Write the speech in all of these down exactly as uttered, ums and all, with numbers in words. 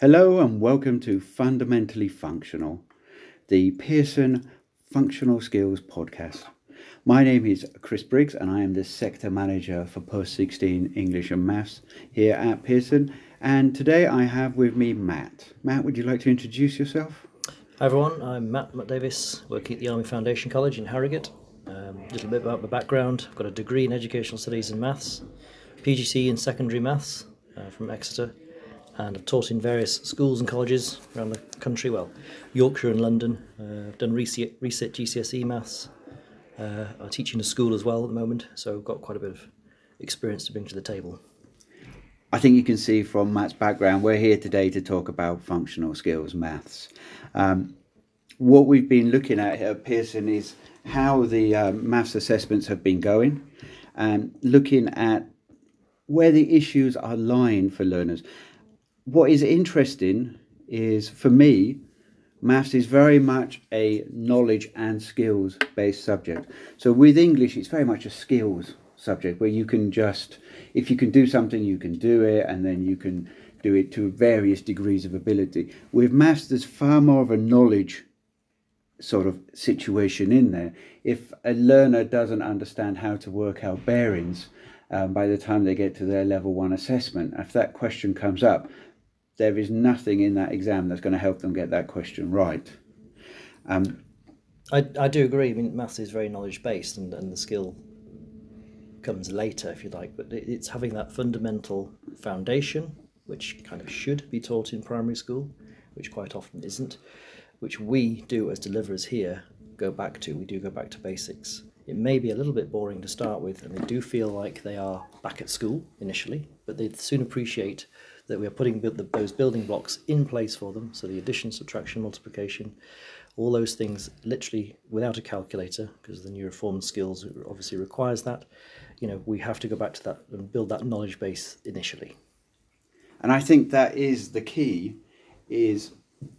Hello and welcome to Fundamentally Functional, the Pearson Functional Skills podcast. My name is Chris Briggs and I am the Sector Manager for Post sixteen English and Maths here at Pearson. And today I have with me Matt. Matt, would you like to introduce yourself? Hi everyone, I'm Matt, Matt Davis, working at the Army Foundation College in Harrogate. Um, a little bit about my background. I've got a degree in Educational Studies and Maths, P G C in Secondary Maths uh, from Exeter, and I've taught in various schools and colleges around the country, well, Yorkshire and London. Uh, I've done resit, resit G C S E Maths. Uh, I teach in a school as well at the moment, so I've got quite a bit of experience to bring to the table. I think you can see from Matt's background, we're here today to talk about functional skills maths. Um, what we've been looking at here at Pearson is how the um, maths assessments have been going, and looking at where the issues are lying for learners. What is interesting is, for me, maths is very much a knowledge and skills based subject. So with English, it's very much a skills subject where you can just, if you can do something, you can do it, and then you can do it to various degrees of ability. With maths, there's far more of a knowledge sort of situation in there. If a learner doesn't understand how to work out bearings, um, by the time they get to their level one assessment, if that question comes up, there is nothing in that exam that's going to help them get that question right. Um, I, I do agree. I mean, maths is very knowledge based, and, and the skill comes later, if you like, but it's having that fundamental foundation, which kind of should be taught in primary school, which quite often isn't, which we do as deliverers here go back to. We do go back to basics. It may be a little bit boring to start with, and they do feel like they are back at school initially, but they soon appreciate that we are putting those building blocks in place for them. So the addition, subtraction, multiplication, all those things literally without a calculator, because the new reformed skills obviously requires that. You know, we have to go back to that and build that knowledge base initially. And I think that is the key, is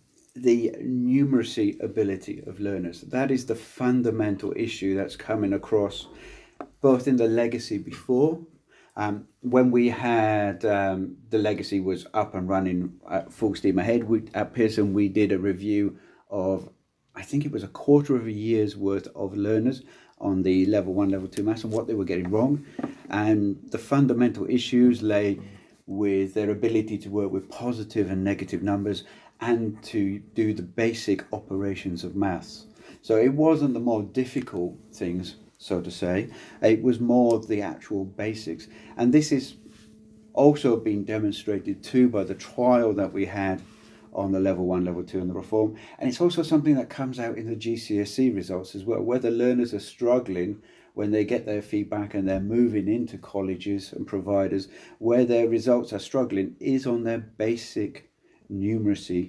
the numeracy ability of learners. That is the fundamental issue that's coming across both in the legacy before. Um, when we had um, the legacy was up and running at full steam ahead, we, at Pearson we did a review of, I think it was a quarter of a year's worth of learners on the level one, level two maths and what they were getting wrong. And the fundamental issues lay with their ability to work with positive and negative numbers and to do the basic operations of maths. So it wasn't the more difficult things, so to say. It was more the actual basics. And this is also being demonstrated too by the trial that we had on the level one, level two and the reform. And it's also something that comes out in the G C S E results as well, whether learners are struggling when they get their feedback and they're moving into colleges and providers, where their results are struggling is on their basic numeracy.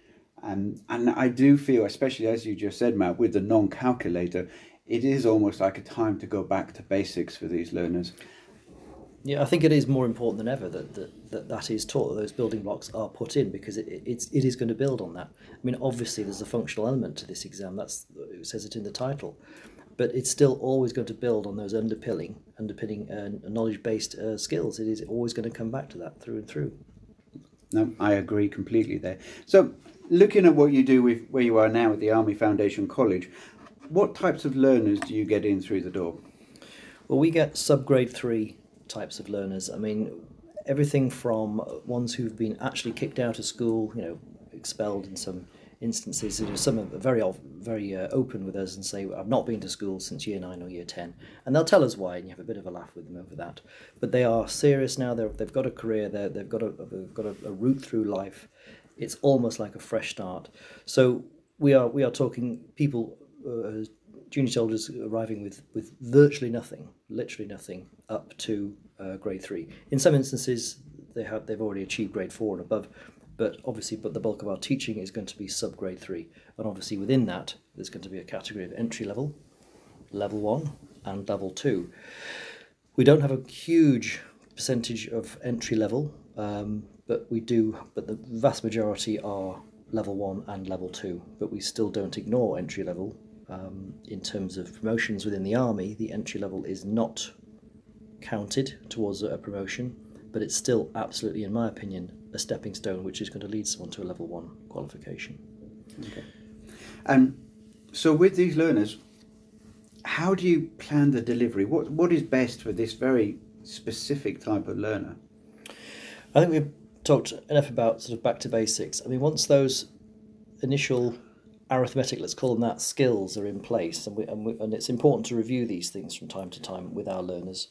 And, and I do feel, especially as you just said, Matt, with the non-calculator, it is almost like a time to go back to basics for these learners. Yeah, I think it is more important than ever that that, that, that is taught, that those building blocks are put in, because it, it's, it is going to build on that. I mean, obviously there's a functional element to this exam, that's, it says it in the title, but it's still always going to build on those underpinning, underpinning uh, knowledge-based uh, skills. It is always going to come back to that through and through. No, I agree completely there. So looking at what you do with where you are now at the Army Foundation College, what types of learners do you get in through the door? Well, we get sub-grade three types of learners. I mean, everything from ones who've been actually kicked out of school, you know, expelled in some instances. You know, some are very very uh, open with us and say, I've not been to school since year nine or year ten. And they'll tell us why, and you have a bit of a laugh with them over that. But they are serious now. They're, they've got a career. They're, they've got, a, they've got a, a route through life. It's almost like a fresh start. So we are we are talking people, uh, junior soldiers arriving with, with virtually nothing, literally nothing, up to uh, grade three. In some instances, they have they've already achieved grade four and above, but obviously, but the bulk of our teaching is going to be sub grade three, and obviously within that, there's going to be a category of entry level, level one, and level two. We don't have a huge percentage of entry level, um, but we do. But the vast majority are level one and level two. But we still don't ignore entry level. Um, in terms of promotions within the army, the entry level is not counted towards a promotion, but it's still absolutely, in my opinion, a stepping stone which is going to lead someone to a level one qualification. Okay. And so with these learners, how do you plan the delivery? What What is best for this very specific type of learner? I think we've talked enough about sort of back to basics. I mean, once those initial arithmetic, let's call them that, skills are in place, and, we, and, we, and it's important to review these things from time to time with our learners.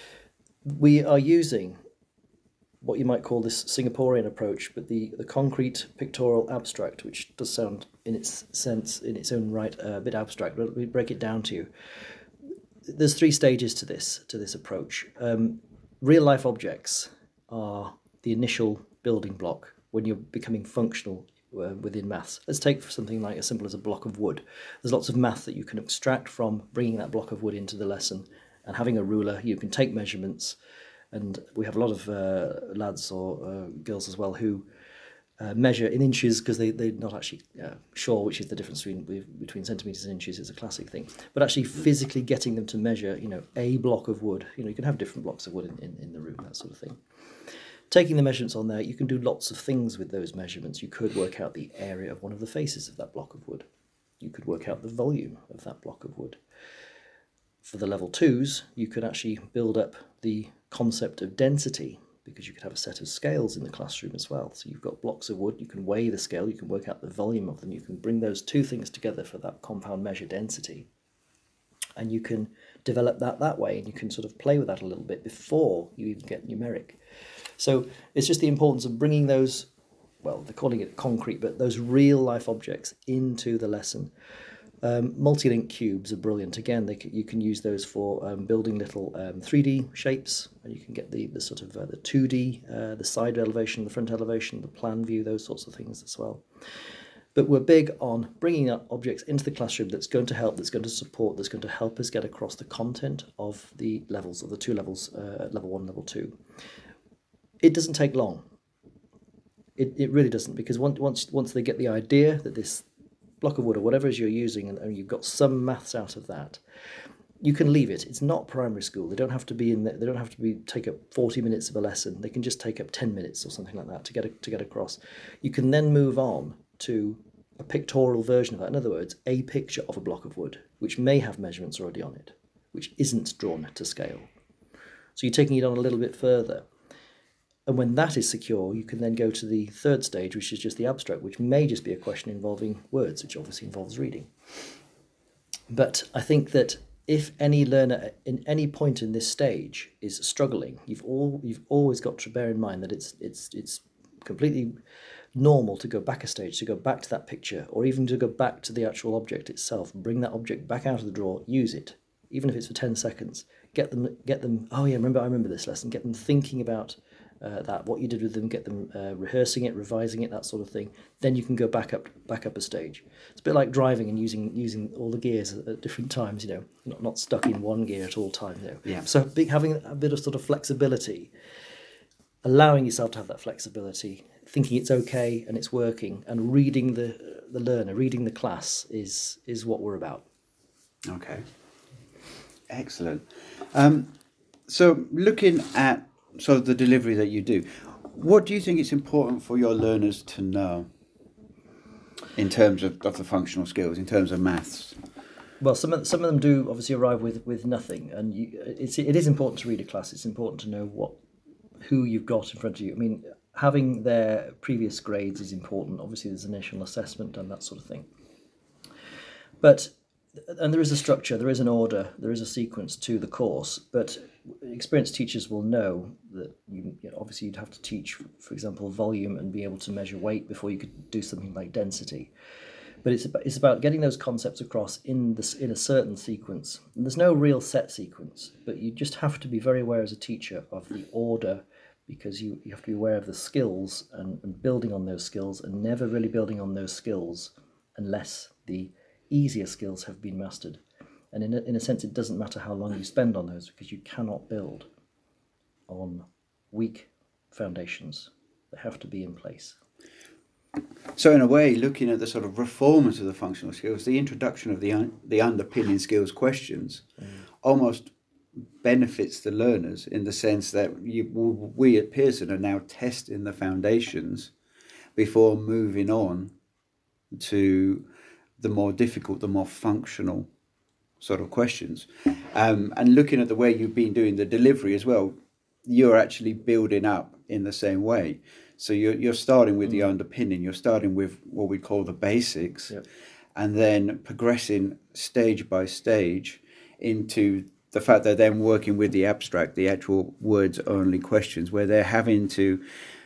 We are using what you might call this Singaporean approach, but the, the concrete pictorial abstract, which does sound in its sense, in its own right, uh, a bit abstract, but let me break it down to you. There's three stages to this, to this approach. Um, real life objects are the initial building block when you're becoming functional uh, within maths. Let's take something like as simple as a block of wood. There's lots of math that you can extract from bringing that block of wood into the lesson, and having a ruler, you can take measurements. And we have a lot of uh, lads or uh, girls as well who uh, measure in inches because they, they're not actually uh, sure which is the difference between between centimetres and inches. Is a classic thing. But actually physically getting them to measure, you know, a block of wood. You know, you can have different blocks of wood in, in, in the room, that sort of thing. Taking the measurements on there, you can do lots of things with those measurements. You could work out the area of one of the faces of that block of wood. You could work out the volume of that block of wood. For the level twos, you could actually build up the concept of density, because you could have a set of scales in the classroom as well. So you've got blocks of wood, you can weigh the scale, you can work out the volume of them, you can bring those two things together for that compound measure density. And you can develop that that way, and you can sort of play with that a little bit before you even get numeric. So it's just the importance of bringing those, well, they're calling it concrete, but those real life objects into the lesson. Um, multi-link cubes are brilliant. Again, they can, you can use those for um, building little um, three D shapes, and you can get the, the sort of uh, the two D, uh, the side elevation, the front elevation, the plan view, those sorts of things as well. But we're big on bringing up objects into the classroom that's going to help, that's going to support, that's going to help us get across the content of the levels, of the two levels, uh, level one, level two. It doesn't take long. It it really doesn't, because once once once they get the idea that this block of wood or whatever it is you're using, and, and you've got some maths out of that, you can leave it. It's not primary school. They don't have to be in. The, they don't have to be take up forty minutes of a lesson. They can just take up ten minutes or something like that to get a, to get across. You can then move on to a pictorial version of that. In other words, a picture of a block of wood, which may have measurements already on it, which isn't drawn to scale. So you're taking it on a little bit further. And when that is secure, you can then go to the third stage, which is just the abstract, which may just be a question involving words, which obviously involves reading. But I think that if any learner in any point in this stage is struggling, you've all you've always got to bear in mind that it's it's it's completely normal to go back a stage, to go back to that picture, or even to go back to the actual object itself, bring that object back out of the drawer, use it, even if it's for ten seconds. Get them get them. Oh yeah, remember I remember this lesson. Get them thinking about. Uh, that what you did with them, get them uh, rehearsing it, revising it, that sort of thing. Then you can go back up, back up a stage. It's a bit like driving and using using all the gears at, at different times. You know, not not stuck in one gear at all times. You know. Yeah. So big, having a bit of sort of flexibility, allowing yourself to have that flexibility, thinking it's okay and it's working, and reading the the learner, reading the class is is what we're about. Okay. Excellent. Um, so looking at So the delivery that you do, what do you think it's important for your learners to know in terms of, of the functional skills, in terms of maths? Well, some of some of them do obviously arrive with, with nothing, and you, it's it is important to read a class. It's important to know what who you've got in front of you. I mean, having their previous grades is important. Obviously, there's initial assessment and that sort of thing. But and there is a structure, there is an order, there is a sequence to the course, but experienced teachers will know that you, you know, obviously you'd have to teach, for example, volume and be able to measure weight before you could do something like density. But it's about, it's about getting those concepts across in this in a certain sequence. And there's no real set sequence, but you just have to be very aware as a teacher of the order, because you, you have to be aware of the skills and, and building on those skills, and never really building on those skills unless the easier skills have been mastered. And in a, in a sense, it doesn't matter how long you spend on those, because you cannot build on weak foundations. They have to be in place. So in a way, looking at the sort of reformers of the functional skills, the introduction of the un- the underpinning skills questions mm. almost benefits the learners in the sense that you, we at Pearson are now testing the foundations before moving on to the more difficult, the more functional sort of questions. Um, and looking at the way you've been doing the delivery as well, you're actually building up in the same way. So you're, you're starting with mm. the underpinning, you're starting with what we call the basics, yep. and then progressing stage by stage into the fact they're then working with the abstract, the actual words only questions, where they're having to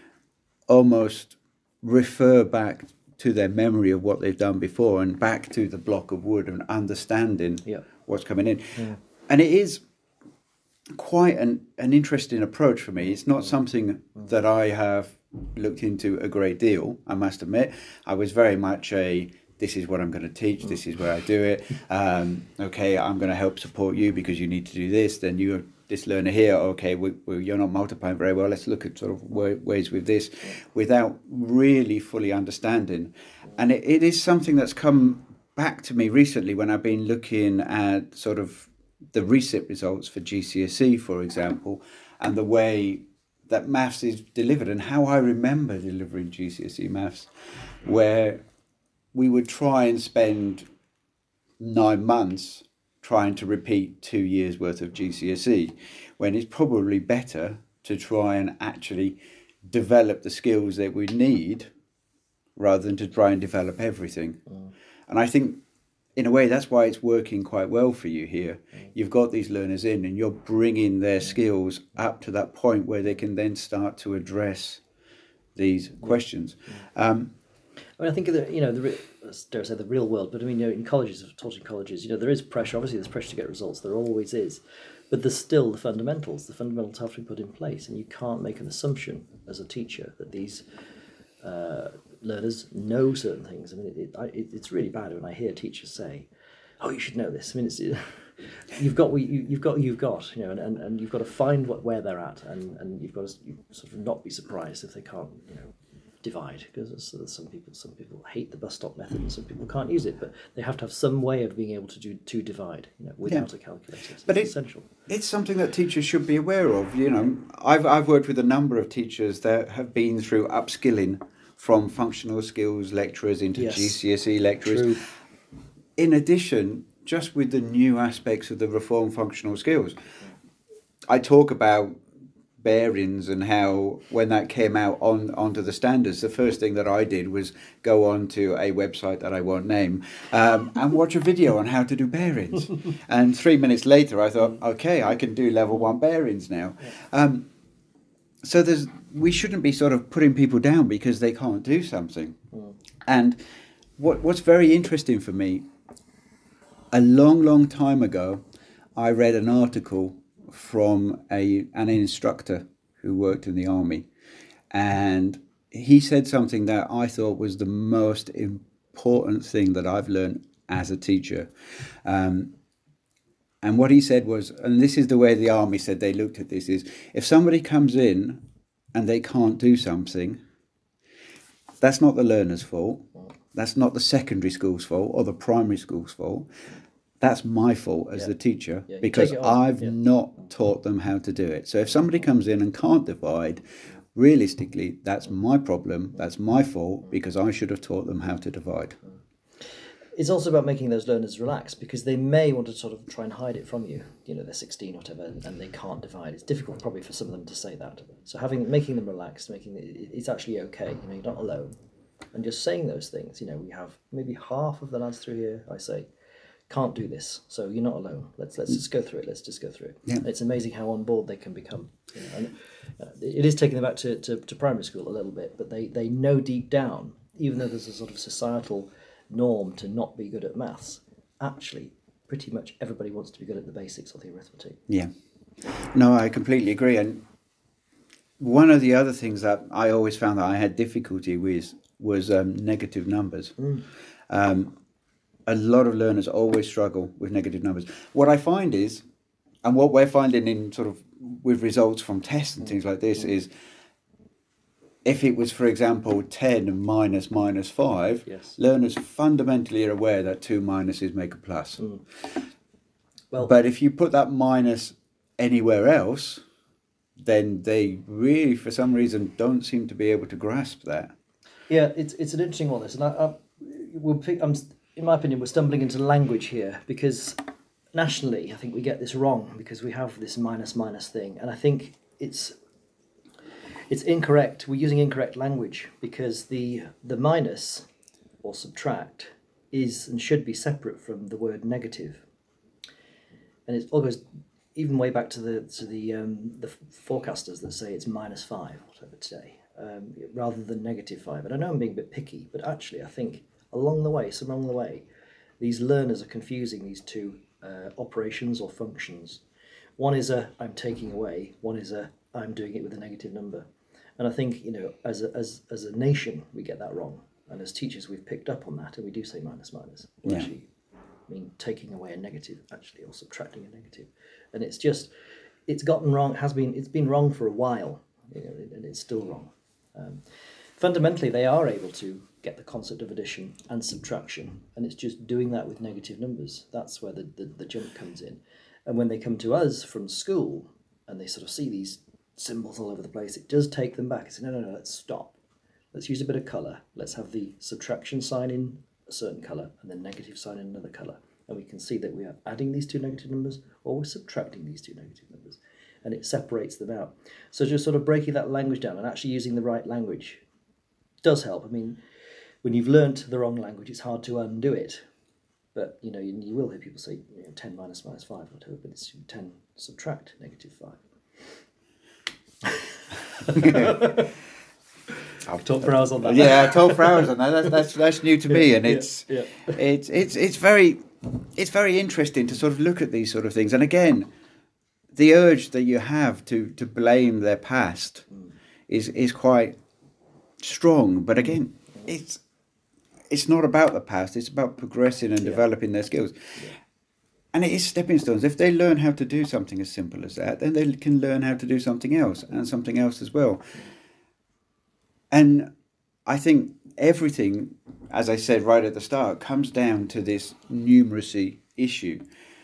almost refer back to their memory of what they've done before and back to the block of wood and understanding yeah. what's coming in. Yeah. And it is quite an, an interesting approach for me. It's not something that I have looked into a great deal, I must admit. I was very much a, this is what I'm going to teach, this is where I do it. Um, okay, I'm going to help support you because you need to do this. Then you're this learner here, okay, we, we, you're not multiplying very well, let's look at sort of ways with this, without really fully understanding. And it, it is something that's come back to me recently when I've been looking at sort of the recent results for G C S E, for example, and the way that maths is delivered and how I remember delivering G C S E maths, where we would try and spend nine months trying to repeat two years worth of G C S E, when it's probably better to try and actually develop the skills that we need rather than to try and develop everything. Mm. And I think in a way that's why it's working quite well for you here. Mm. You've got these learners in and you're bringing their skills up to that point where they can then start to address these questions. Mm. Um, I mean, I think the, you know, the dare I say the real world, but I mean, you know, in colleges, I've taught in colleges, you know, there is pressure. Obviously, there's pressure to get results. There always is, but there's still the fundamentals. The fundamentals have to be put in place, and you can't make an assumption as a teacher that these uh, learners know certain things. I mean, it, it, I, it, it's really bad when I hear teachers say, "Oh, you should know this." I mean, it's you've got you, you've got you've got you know, and, and, and you've got to find what where they're at, and, and you've got to you sort of not be surprised if they can't, you know, divide, because some people some people hate the bus stop method and some people can't use it, but they have to have some way of being able to do to divide, you know, without yeah. a calculator. So but it's it, essential. It's something that teachers should be aware of. You know, I've I've worked with a number of teachers that have been through upskilling from functional skills lecturers into yes. G C S E lecturers. True. In addition, just with the new aspects of the reform functional skills, I talk about bearings and how when that came out on onto the standards, the first thing that I did was go on to a website that I won't name um, and watch a video on how to do bearings. And three minutes later I thought, okay, I can do level one bearings now. Um, so there's we shouldn't be sort of putting people down because they can't do something. Mm. And what what's very interesting for me, a long long time ago I read an article from a an instructor who worked in the army, and he said something that I thought was the most important thing that I've learned as a teacher. Um, and what he said was, and this is the way the army said they looked at this, is if somebody comes in and they can't do something, that's not the learner's fault, that's not the secondary school's fault or the primary school's fault. That's my fault as yeah. the teacher yeah, because I've yeah. not taught them how to do it. So if somebody comes in and can't divide, realistically, that's my problem. That's my fault because I should have taught them how to divide. It's also about making those learners relax because they may want to sort of try and hide it from you. You know, they're sixteen or whatever and they can't divide. It's difficult probably for some of them to say that. So having making them relaxed, making it, it's actually okay. You know, you're not alone. And just saying those things, you know, we have maybe half of the lads through here, I say, can't do this, so you're not alone. Let's let's just go through it. Let's just go through it. Yeah. It's amazing how on board they can become. You know, and uh, it is taking them back to, to, to primary school a little bit, but they, they know deep down, even though there's a sort of societal norm to not be good at maths, actually, pretty much everybody wants to be good at the basics of the arithmetic. Yeah. No, I completely agree. And one of the other things that I always found that I had difficulty with was um, negative numbers. Mm. Um, A lot of learners always struggle with negative numbers. What I find is, and what we're finding in sort of with results from tests and things like this is, if it was, for example, ten minus minus five, yes. learners fundamentally are aware that two minuses make a plus. Mm. Well, but if you put that minus anywhere else, then they really, for some reason, don't seem to be able to grasp that. Yeah, it's it's an interesting one. This, and I, I we'll pick, I'm, in my opinion, we're stumbling into language here because nationally, I think we get this wrong because we have this minus minus thing, and I think it's it's incorrect. We're using incorrect language because the the minus or subtract is and should be separate from the word negative, and it all goes even way back to the to the um, the forecasters that say it's minus five, whatever today. Um, rather than negative five. And I know I'm being a bit picky, but actually I think along the way, some along the way, these learners are confusing these two uh, operations or functions. One is a I'm taking away, one is a I'm doing it with a negative number. And I think, you know, as a, as, as a nation, we get that wrong. And as teachers, we've picked up on that, and we do say minus minus. We Yeah. actually mean taking away a negative, actually, or subtracting a negative. And it's just, it's gotten wrong, has been, it's been wrong for a while, you know, and it's still wrong. Um, fundamentally, they are able to get the concept of addition and subtraction, and it's just doing that with negative numbers. That's where the, the, the jump comes in. And when they come to us from school and they sort of see these symbols all over the place, it does take them back. It's no, no, no, let's stop. Let's use a bit of colour. Let's have the subtraction sign in a certain colour and the negative sign in another colour. And we can see that we are adding these two negative numbers or we're subtracting these two negative numbers. And it separates them out. So just sort of breaking that language down and actually using the right language does help. I mean, when you've learnt the wrong language, it's hard to undo it. But, you know, you, you will hear people say, you know, ten minus minus five, or whatever, but it's ten subtract negative five. I've taught for hours on that. Yeah, I told for hours on that. That's, that's, that's new to me, and Yeah, it's, yeah. it's, it's, it's very, it's very interesting to sort of look at these sort of things. And again, the urge that you have to, to blame their past is is quite strong. But again, it's it's not about the past. It's about progressing and Yeah. developing their skills. Yeah. And it is stepping stones. If they learn how to do something as simple as that, then they can learn how to do something else and something else as well. And I think everything, as I said right at the start, comes down to this numeracy issue.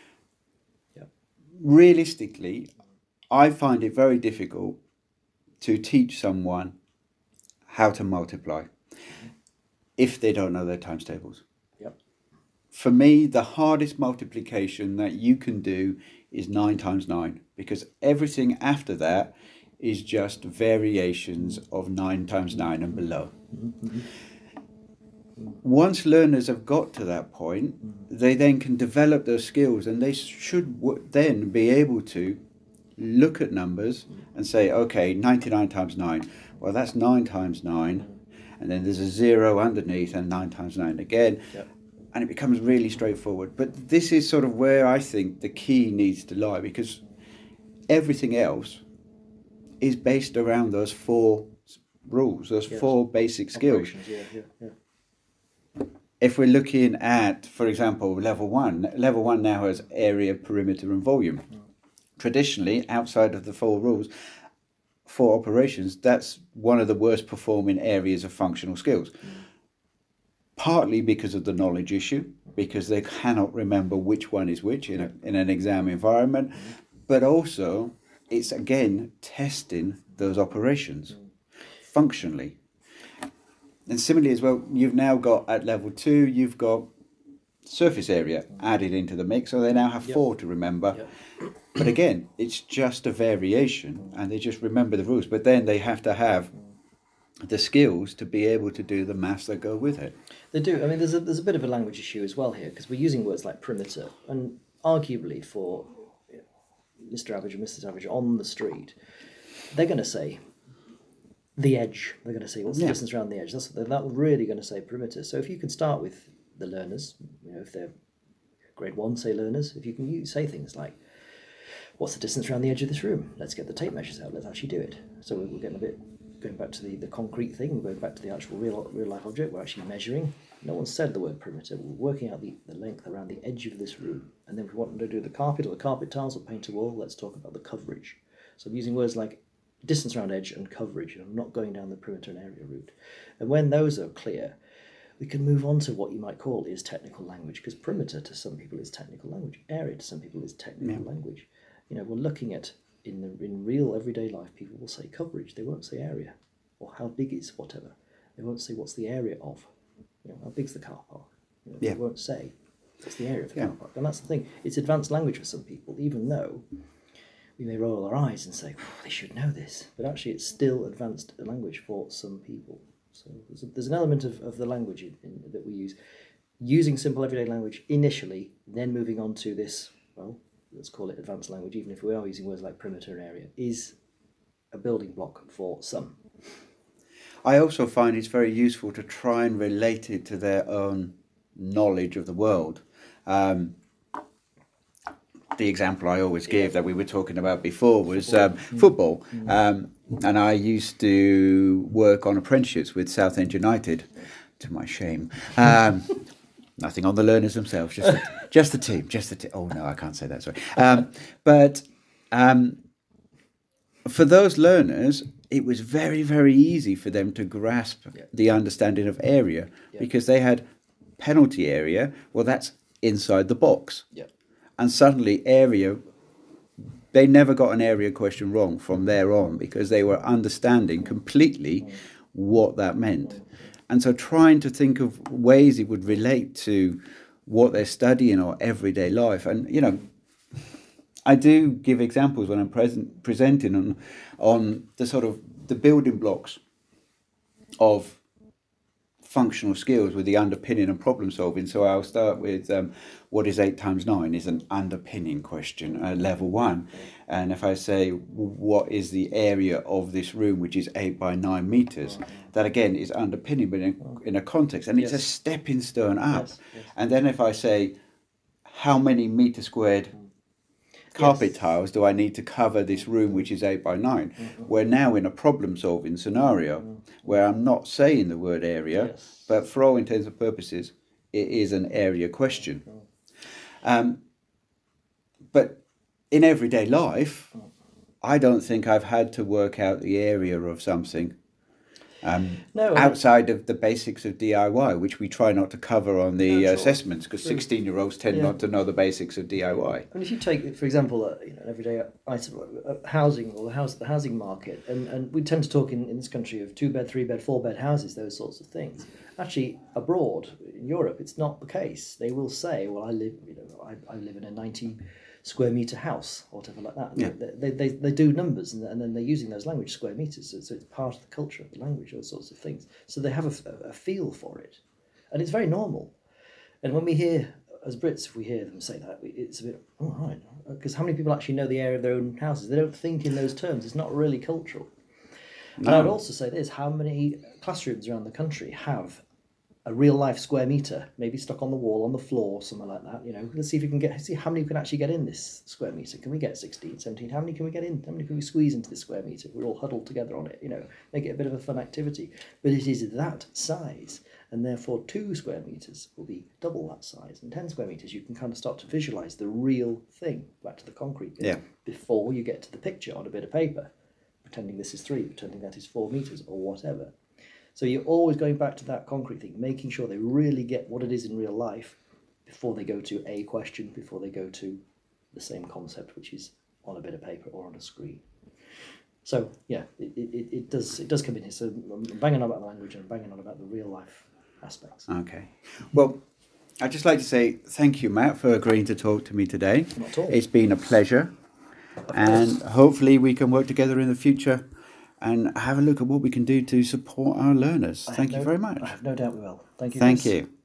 Realistically, I find it very difficult to teach someone how to multiply if they don't know their times tables. Yep. For me, the hardest multiplication that you can do is nine times nine, because everything after that is just variations of nine times nine and below. Mm-hmm. Once learners have got to that point, they then can develop those skills, and they should w- then be able to look at numbers and say, okay, ninety-nine times nine, well, that's nine times nine, and then there's a zero underneath, and nine times nine again, Yep. and it becomes really straightforward. But this is sort of where I think the key needs to lie, because everything else is based around those four rules, those Yes. four basic skills. Operations, yeah, yeah, yeah. If we're looking at, for example, level one, level one now has area, perimeter, and volume. Traditionally, outside of the four rules, four operations, that's one of the worst performing areas of functional skills. Partly because of the knowledge issue, because they cannot remember which one is which in, a, in an exam environment, but also it's again testing those operations functionally. And similarly as well, you've now got at level two, you've got surface area added into the mix, so they now have Yep. four to remember. Yep. But again, it's just a variation, and they just remember the rules. But then they have to have the skills to be able to do the maths that go with it. They do. I mean, there's a there's a bit of a language issue as well here because we're using words like perimeter, and arguably for Mister Average or Missus Average on the street, they're going to say the edge. They're going to say what's the Yeah. distance around the edge. That's what they're not really going to say perimeter. So if you can start with the learners, you know, if they're grade one, say learners, if you can use, say things like, what's the distance around the edge of this room? Let's get the tape measures out. Let's actually do it. So we're getting a bit going back to the, the concrete thing. We're going back to the actual real real life object. We're actually measuring. No one said the word perimeter. We're working out the, the length around the edge of this room. And then if we want to do the carpet or the carpet tiles or paint a wall, let's talk about the coverage. So I'm using words like distance around edge and coverage. And I'm not going down the perimeter and area route. And when those are clear, we can move on to what you might call is technical language, because perimeter to some people is technical language. Area to some people is technical Yeah. language. you know, we're looking at in the in real everyday life, people will say coverage. They won't say area or how big is whatever. They won't say what's the area of. You know, how big's the car park. You know, Yeah. They won't say what's the area of the Yeah. car park. And that's the thing. It's advanced language for some people, even though we may roll our eyes and say, oh, they should know this. But actually, it's still advanced language for some people. So there's, a, there's an element of, of the language in, in, that we use. Using simple everyday language initially, then moving on to this, well, let's call it advanced language, even if we are using words like perimeter and area, is a building block for some. I also find it's very useful to try and relate it to their own knowledge of the world. Um, the example I always give that we were talking about before was football. Um, mm. football. Mm. Um, and I used to work on apprenticeships with Southend United, to my shame. Um, nothing on the learners themselves, just the, just the team, just the team. Oh, no, I can't say that, sorry. Um, but um, for those learners, it was very, very easy for them to grasp yeah. the understanding of area yeah. because they had penalty area. Well, that's inside the box. Yeah. And suddenly area, they never got an area question wrong from there on because they were understanding completely what that meant. And so trying to think of ways it would relate to what they're studying or everyday life. And, you know, I do give examples when I'm present, presenting on, on the sort of the building blocks of functional skills with the underpinning and problem solving. So I'll start with um, what is eight times nine is an underpinning question, uh, level one. And if I say, what is the area of this room, which is eight by nine meters, that again is underpinning, but in, in a context. And yes. it's a stepping stone up. Yes, yes. And then if I say, how many meter squared carpet yes. tiles do I need to cover this room, which is eight by nine? Mm-hmm. We're now in a problem-solving scenario mm-hmm. where I'm not saying the word area, yes. but for all intents and purposes, it is an area question. Mm-hmm. Um, but in everyday life, mm-hmm. I don't think I've had to work out the area of something um, no, outside of the basics of D I Y, which we try not to cover on the no, assessments, because sixteen-year-olds tend yeah. not to know the basics of D I Y. And if you take, for example, uh, you know, an everyday item, uh, housing or the house, the housing market, and, and we tend to talk in, in this country of two-bed, three-bed, four-bed houses, those sorts of things. Actually, abroad, in Europe, it's not the case. They will say, well, I live, you know, I, I live in a ninety square meter house or whatever like that. Yeah. They, they, they do numbers and, and then they're using those language square meters. So, so it's part of the culture of the language, those sorts of things. So they have a, a feel for it. And it's very normal. And when we hear, as Brits, if we hear them say that, it's a bit, oh, right. Because how many people actually know the area of their own houses? They don't think in those terms. It's not really cultural. No. And I'd also say this, how many classrooms around the country have a real life square meter, maybe stuck on the wall, on the floor, somewhere like that. You know, let's see if we can get, see how many we can actually get in this square meter. Can we get sixteen, seventeen? How many can we get in? How many can we squeeze into this square meter? We're all huddled together on it, you know, make it a bit of a fun activity. But it is that size, and therefore two square meters will be double that size, and ten square meters, you can kind of start to visualize the real thing, back to the concrete bit, yeah. before you get to the picture on a bit of paper, pretending this is three, pretending that is four meters, or whatever. So you're always going back to that concrete thing, making sure they really get what it is in real life before they go to a question, before they go to the same concept, which is on a bit of paper or on a screen. So yeah, it, it, it does it does come in here. So I'm banging on about the language and I'm banging on about the real life aspects. Okay. Well, I'd just like to say thank you, Matt, for agreeing to talk to me today. Not at all. It's been a pleasure. And hopefully we can work together in the future and have a look at what we can do to support our learners. Thank you no, very much. I have no doubt we will. Thank you. Thank you.